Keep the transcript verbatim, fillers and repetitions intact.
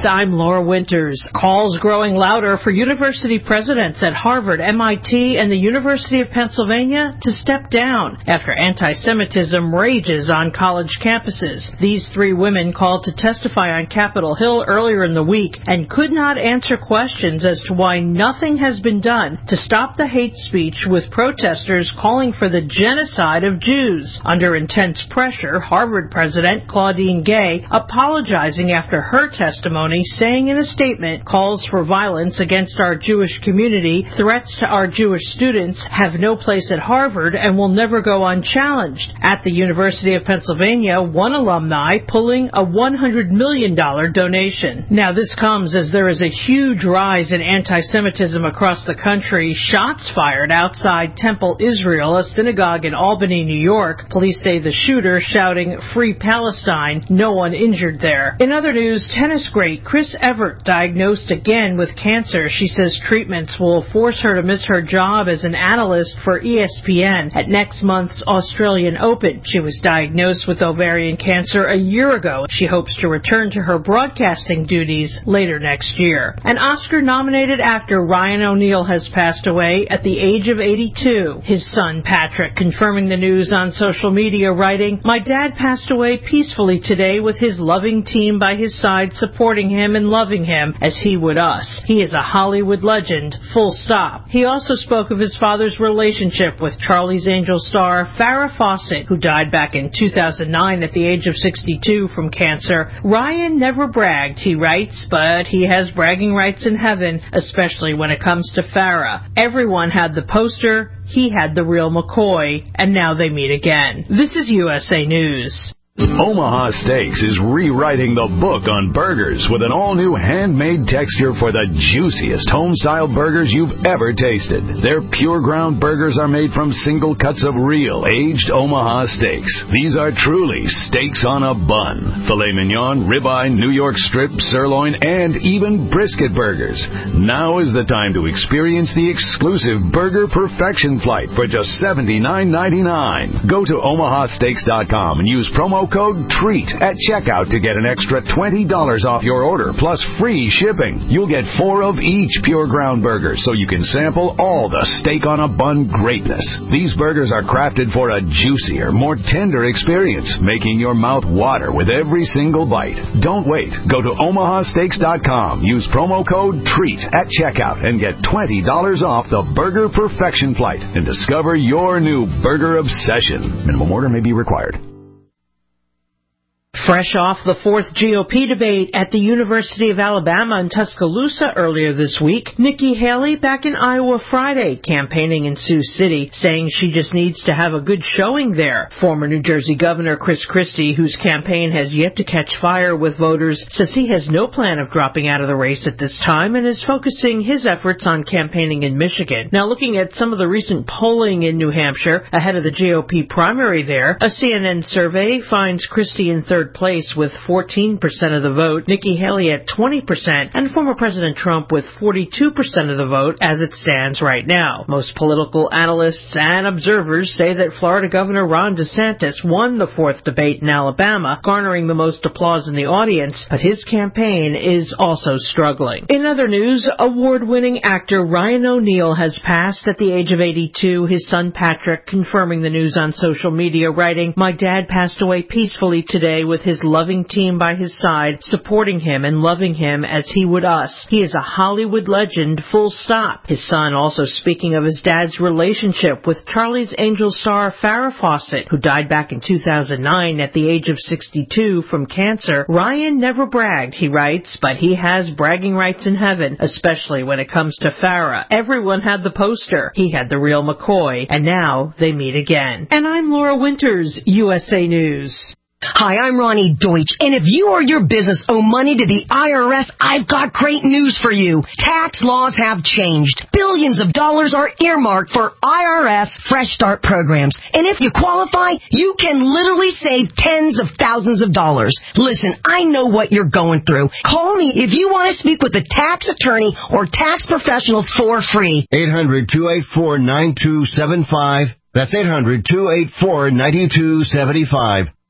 News, I'm Laura Winters. Calls growing louder for university presidents at Harvard, M I T, and the University of Pennsylvania to step down after anti-Semitism rages on college campuses. These three women called to testify on Capitol Hill earlier in the week and could not answer questions as to why nothing has been done to stop the hate speech with protesters calling for the genocide of Jews. Under intense pressure, Harvard President Claudine Gay apologizing after her testimony, saying in a statement, calls for violence against our Jewish community, threats to our Jewish students have no place at Harvard and will never go unchallenged. At the University of Pennsylvania, one alumni pulling a one hundred million dollars donation. Now, this comes as there is a huge rise in anti-Semitism across the country. Shots fired outside Temple Israel, a synagogue in Albany, New York. Police say the shooter shouting, "Free Palestine." No one injured there. In other news, tennis great Chris Evert diagnosed again with cancer. She says treatments will force her to miss her job as an analyst for E S P N at next month's Australian Open. She was diagnosed with ovarian cancer a year ago. She hopes to return to her broadcasting duties later next year. An Oscar-nominated actor, Ryan O'Neal, has passed away at the age of eighty-two. His son, Patrick, confirming the news on social media, writing, "My dad passed away peacefully today with his loving team by his side, supporting him and loving him as he would us. He is a Hollywood legend, full stop." He also spoke of his father's relationship with Charlie's Angel star Farrah Fawcett, who died back in two thousand nine at the age of sixty-two from cancer. Ryan never bragged, he writes, but he has bragging rights in heaven, especially when it comes to Farrah. Everyone had the poster, he had the real McCoy, and now they meet again. This is U S A News. Omaha Steaks is rewriting the book on burgers with an all-new handmade texture for the juiciest home-style burgers you've ever tasted. Their pure ground burgers are made from single cuts of real, aged Omaha steaks. These are truly steaks on a bun. Filet mignon, ribeye, New York strip, sirloin, and even brisket burgers. Now is the time to experience the exclusive Burger Perfection Flight for just seventy-nine ninety-nine. Go to omaha steaks dot com and use promo code TREAT at checkout to get an extra twenty dollars off your order, plus free shipping. You'll get four of each pure ground burger, so you can sample all the steak on a bun greatness. These burgers are crafted for a juicier, more tender experience, making your mouth water with every single bite. Don't wait. Go to omaha steaks dot com, use promo code TREAT at checkout, and get twenty dollars off the Burger Perfection Flight and discover your new burger obsession. Minimum order may be required. Fresh off the fourth G O P debate at the University of Alabama in Tuscaloosa earlier this week, Nikki Haley back in Iowa Friday, campaigning in Sioux City, saying she just needs to have a good showing there. Former New Jersey Governor Chris Christie, whose campaign has yet to catch fire with voters, says he has no plan of dropping out of the race at this time and is focusing his efforts on campaigning in Michigan. Now, looking at some of the recent polling in New Hampshire ahead of the G O P primary there, a C N N survey finds Christie in third place with fourteen percent of the vote, Nikki Haley at twenty percent, and former President Trump with forty-two percent of the vote as it stands right now. Most political analysts and observers say that Florida Governor Ron DeSantis won the fourth debate in Alabama, garnering the most applause in the audience, but his campaign is also struggling. In other news, award-winning actor Ryan O'Neal has passed at the age of eighty-two, his son Patrick confirming the news on social media, writing, "My dad passed away peacefully today with his loving team by his side, supporting him and loving him as he would us. He is a Hollywood legend, full stop." His son also speaking of his dad's relationship with Charlie's Angel star Farrah Fawcett, who died back in two thousand nine at the age of sixty-two from cancer. Ryan never bragged, he writes, but he has bragging rights in heaven, especially when it comes to Farrah. Everyone had the poster. He had the real McCoy, and now they meet again. And I'm Laura Winters, U S A News. Hi, I'm Ronnie Deutsch, and if you or your business owe money to the I R S, I've got great news for you. Tax laws have changed. Billions of dollars are earmarked for I R S Fresh Start programs, and if you qualify, you can literally save tens of thousands of dollars. Listen, I know what you're going through. Call me if you want to speak with a tax attorney or tax professional for free. eight hundred, two eight four, nine two seven five. That's eight hundred, two eight four, nine two seven five.